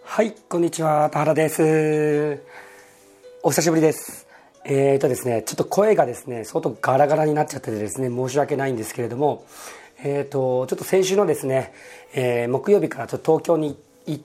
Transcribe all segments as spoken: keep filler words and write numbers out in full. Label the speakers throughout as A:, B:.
A: はい、こんにちは、田原です。お久しぶりです。えーとですね、ちょっと声がですね、相当ガラガラになっちゃっててですね、申し訳ないんですけれども、えーと、ちょっと先週のですね、えー、木曜日からちょっと東京に行って、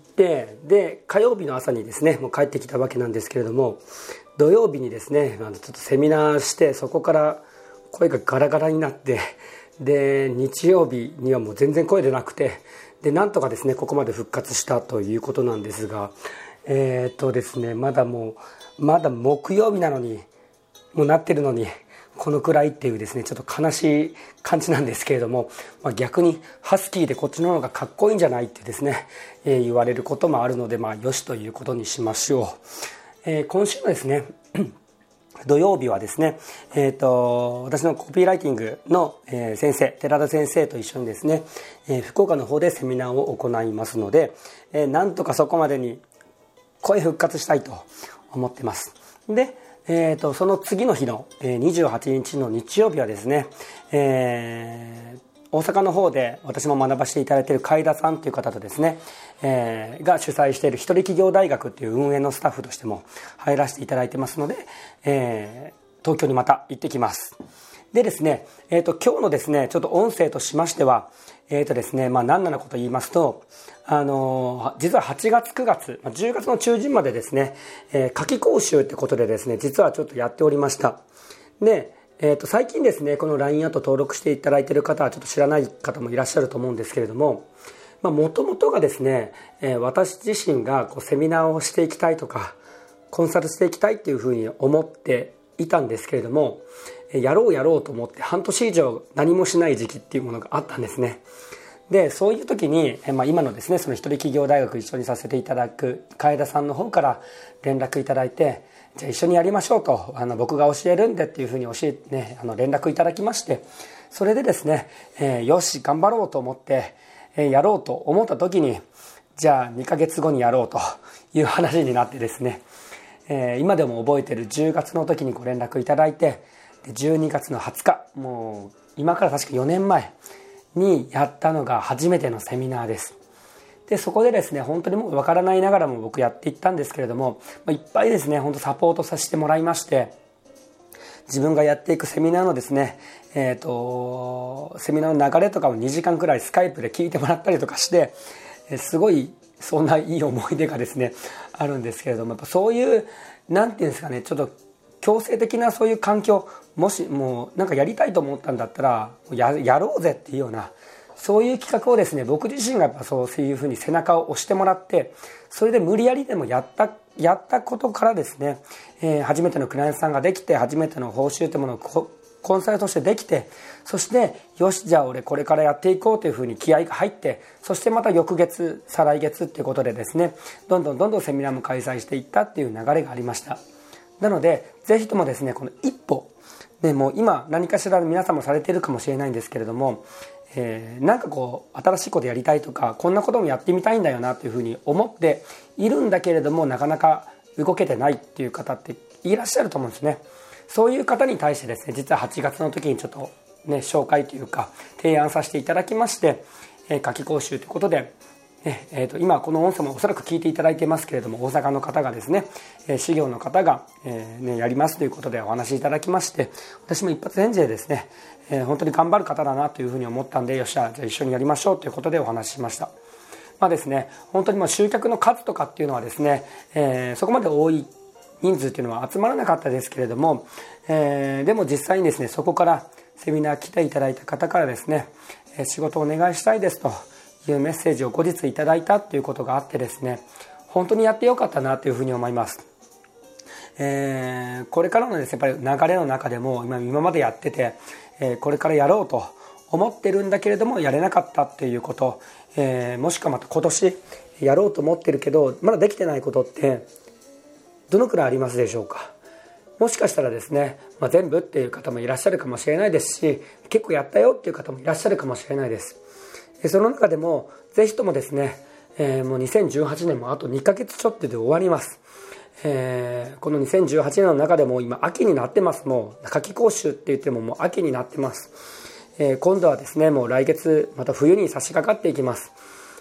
A: で、火曜日の朝にですね、もう帰ってきたわけなんですけれども、土曜日にですね、ちょっとセミナーして、そこから声がガラガラになって、で、日曜日にはもう全然声出なくて、でなんとかですねここまで復活したということなんですが、えー、っとですねまだもうまだ木曜日なのにもうなってるのにこのくらいっていうですねちょっと悲しい感じなんですけれども、まあ、逆にハスキーでこっちの方がかっこいいんじゃないってですね、えー、言われることもあるので、まあよしということにしましょう。えー、今週のですね土曜日はですね、えーと、私のコピーライティングの、えー、先生、寺田先生と一緒にですね、えー、福岡の方でセミナーを行いますので、えー、なんとかそこまでに声復活したいと思ってます。で、えーと、その次の日の、えー、にじゅうはちにちの日曜日はですね、えー大阪の方で私も学ばせていただいている海田さんという方とですね、えー、が主催している一人企業大学という運営のスタッフとしても入らせていただいてますので、えー、東京にまた行ってきます。でですね、えーと、今日のですねちょっと音声としましては、えーとですねまあ、何なのかと言いますと、あのー、実ははちがつくがつじゅうがつの中旬までですね、えー、夏季講習ってことでですね実はちょっとやっておりました。でえー、と最近ですねこの ライン アット登録していただいている方はちょっと知らない方もいらっしゃると思うんですけれども、もともとがですね、えー、私自身がこうセミナーをしていきたいとかコンサルしていきたいっていうふうに思っていたんですけれども、やろうやろうと思って半年以上何もしない時期っていうものがあったんですね。でそういう時に、まあ、今のですねその一人企業大学一緒にさせていただく海田さんの方から連絡いただいて、じゃあ一緒にやりましょうと、あの僕が教えるんでっていうふうに教え、ね、あの連絡いただきまして、それでですね、えー、よし頑張ろうと思って、えー、やろうと思った時にじゃあにかげつごにやろうという話になってですね、えー、今でも覚えてるじゅうがつの時にご連絡いただいて、でじゅうにがつのはつか、もう今から確かよねんまえにやったのが初めてのセミナーです。でそこでですね本当にもう分からないながらも僕やっていったんですけれども、いっぱいですね本当サポートさせてもらいまして、自分がやっていくセミナーのですね、えーと、セミナーの流れとかをにじかんくらいスカイプで聞いてもらったりとかして、すごいそんないい思い出がですねあるんですけれども、やっぱそういうなんていうんですかね、ちょっと強制的なそういう環境、もしもうなんかやりたいと思ったんだったら や, やろうぜっていうような、そういう企画をですね僕自身がやっぱそういうふうに背中を押してもらって、それで無理やりでもやったやったことからですね、えー、初めてのクライアントさんができて、初めての報酬というものをココンサルとしてできて、そしてよしじゃあ俺これからやっていこうというふうに気合が入って、そしてまた翌月再来月っていうことでですねどんどんどんどんセミナーも開催していったっていう流れがありました。なのでぜひともですねこの一歩でもう今何かしら皆さんもされているかもしれないんですけれども、えー、なんかこう新しいことやりたいとかこんなこともやってみたいんだよなというふうに思っているんだけれども、なかなか動けてないっていう方っていらっしゃると思うんですね。そういう方に対してですね実ははちがつの時にちょっとね紹介というか提案させていただきまして、えー、夏季講習ということで、えー、と今この音声もおそらく聞いていただいていますけれども、大阪の方がですね、えー、事業の方が、えーね、やりますということでお話しいただきまして、私も一発返事でですね、えー、本当に頑張る方だなというふうに思ったんで、よっしゃじゃあ一緒にやりましょうということでお話ししました。まあですね、本当にもう集客の数とかっていうのはですね、えー、そこまで多い人数っていうのは集まらなかったですけれども、えー、でも実際にですねそこからセミナー来ていただいた方からですね、えー、仕事をお願いしたいですというメッセージを後日いただいたっていうことがあってですね、本当にやってよかったなというふうに思います。えー、これからのですねやっぱり流れの中でも 今, 今までやってて、えー、これからやろうと思ってるんだけれどもやれなかったっていうこと、えー、もしくはまた今年やろうと思ってるけどまだできてないことってどのくらいありますでしょうか。もしかしたらですね、まあ、全部っていう方もいらっしゃるかもしれないですし、結構やったよっていう方もいらっしゃるかもしれないです。その中でもぜひともですね、えー、もうにせんじゅうはちねんもあとにかげつちょっとで終わります。えー、このにせんじゅうはちねんの中でも今秋になってます。もう夏季講習って言ってももう秋になってます。えー、今度はですねもう来月また冬に差し掛かっていきます。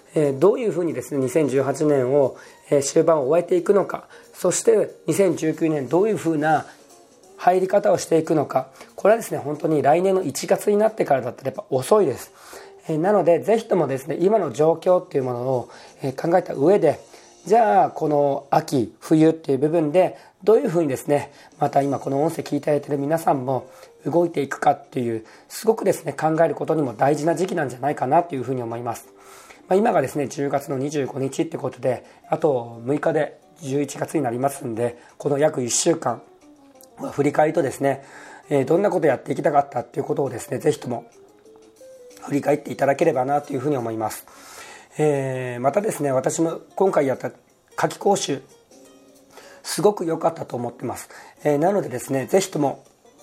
A: えー、どういうふうにですねにせんじゅうはちねんを、えー、終盤を終えていくのか、そしてにせんじゅうきゅうねんどういうふうな入り方をしていくのか、これはですね本当に来年のいちがつになってからだったらやっぱ遅いです。えー、なのでぜひともですね今の状況っていうものを、えー、考えた上で、じゃあこの秋冬っていう部分でどういうふうにですねまた今この音声聞いていただいている皆さんも動いていくかっていう、すごくですね考えることにも大事な時期なんじゃないかなというふうに思います。まあ、今がですねじゅうがつのにじゅうごにちってことで、あとむいかでじゅういちがつになりますんで、この約いっしゅうかん振り返りとですね、えー、どんなことをやっていきたかったっていうことをですねぜひとも振り返っていただければなというふうに思います。えー、またですね私も今回やった夏季講習すごく良かったと思ってます。えー、なのでですねぜひとも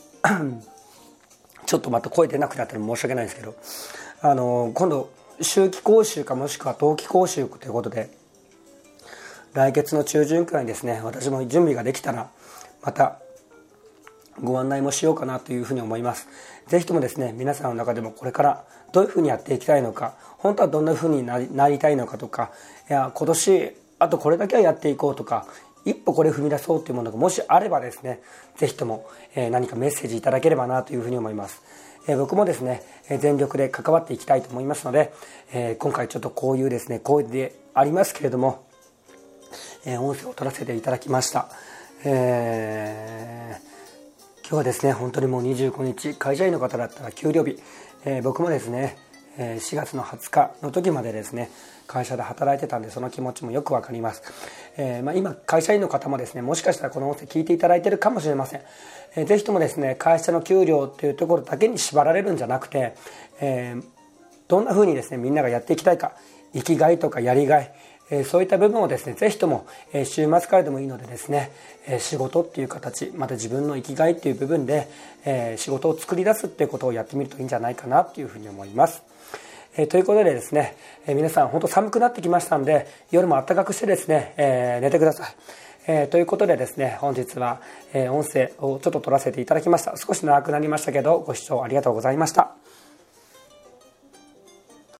A: ちょっとまた声出なくなったら申し訳ないんですけど、あのー、今度秋季講習かもしくは冬季講習ということで、来月の中旬くらいにですね私も準備ができたらまたご案内もしようかなというふうに思います。ぜひともですね皆さんの中でもこれからどういうふうにやっていきたいのか、本当はどんなふうにな り, なりたいのかとか、いや今年あとこれだけはやっていこうとか、一歩これ踏み出そうというものがもしあればですねぜひとも、えー、何かメッセージいただければなというふうに思います。えー、僕もですね全力で関わっていきたいと思いますので、えー、今回ちょっとこういうですね声でありますけれども、えー、音声を取らせていただきました。えー、今日はですね本当にもうにじゅうごにち、会社員の方だったら給料日、えー、僕もですねしがつのはつかの時までですね会社で働いてたんで、その気持ちもよくわかります。えーまあ、今会社員の方もですねもしかしたらこの音声聞いていただいているかもしれません。えー、ぜひともですね会社の給料というところだけに縛られるんじゃなくて、えー、どんな風にですねみんながやっていきたいか、生きがいとかやりがい、えー、そういった部分をですねぜひとも、えー、週末からでもいいのでですね、えー、仕事っていう形、また自分の生きがいっていう部分で、えー、仕事を作り出すっていうことをやってみるといいんじゃないかなというふうに思います。えー、ということでですね、えー、皆さん本当寒くなってきましたので夜も暖かくしてですね、えー、寝てください。えー、ということでですね本日は、えー、音声をちょっと取らせていただきました。少し長くなりましたけどご視聴ありがとうございました。